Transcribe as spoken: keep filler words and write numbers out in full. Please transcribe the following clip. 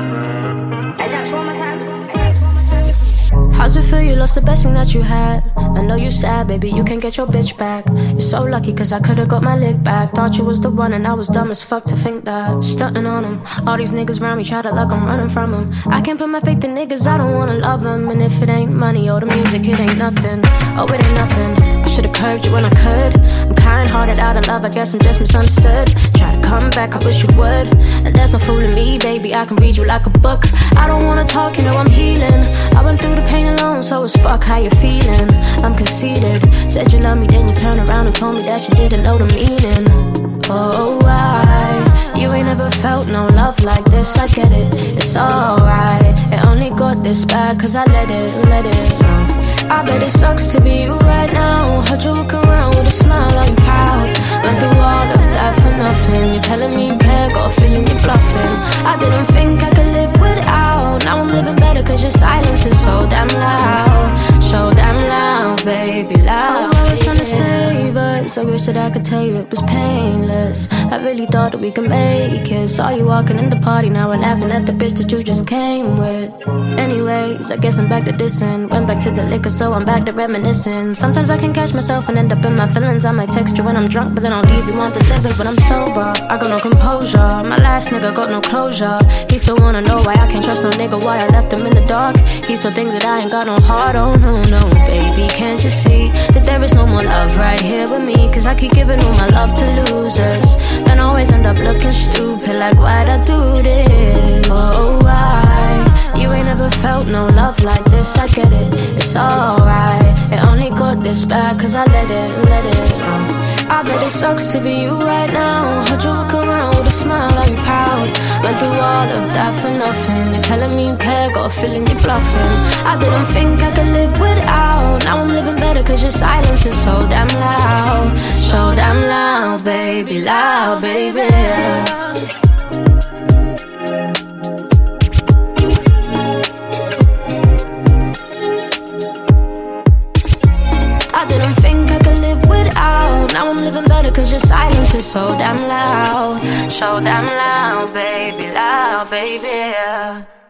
How's it feel you lost the best thing that you had? I know you sad, baby, you can't get your bitch back. You're so lucky cause I could've got my lick back. Thought you was the one and I was dumb as fuck to think that. Stunting on him, all these niggas around me try to like I'm running from him. I can't put my faith in niggas, I don't wanna love them. And if it ain't money or the music, it ain't nothing. Oh, it ain't nothing. I should've curved you when I could. I'm kind-hearted out of love, I guess I'm just misunderstood. Try to come back, I wish you would. And there's no fooling me, baby, I can read you like a book. I don't wanna talk, you know I'm healing. I went through the pain alone, so it's fuck how you feeling. I'm conceited. Said you love me, then you turned around and told me that you didn't know the meaning. Oh, why? You ain't ever felt no love like this, I get it. It's alright. It only got this bad cause I let it, let it uh. I bet it sucks to be you right now. Heard you walk around with a smile, are you proud? Went through all of that for nothing. You're telling me you care, got a feeling you're bluffing. I didn't think I could live without. Now I'm living better cause your silence is so damn loud. So damn loud, baby, loud. I was trying to save us, I wish that I could tell you it was painless. I really thought that we could make it. Saw you walking in the party, now we're laughing at the bitch that you just came with. Anyways, I guess I'm back to dissing. Went back to the liquor, so I'm back to reminiscing. Sometimes I can catch myself and end up in my feelings. I might text you when I'm drunk, but then I'll leave you on the living when I'm sober. I got no composure, my last nigga got no closure. He still wanna know why I can't trust no nigga, why I left him in the dark. He still think that I ain't got no heart, oh no, no, baby, can't you see that there is no more love right here with me? Cause I keep giving all my love to losers, then always end up looking stupid, like why'd I do this? Oh, why? You ain't ever felt no love like this, I get it, it's alright. It only got this bad cause I let it, let it uh. I bet it sucks to be you right now. Heard you walk around with a smile, are you proud? Went through all of that for nothing. You're telling me you care, got a feeling you're bluffing. I didn't think I could live without. Now I'm living better cause your silence is so damn loud. So damn loud, baby, loud, baby. I didn't think I could live without. Now I'm living better cause your silence is so damn loud. So damn loud, baby, loud, baby.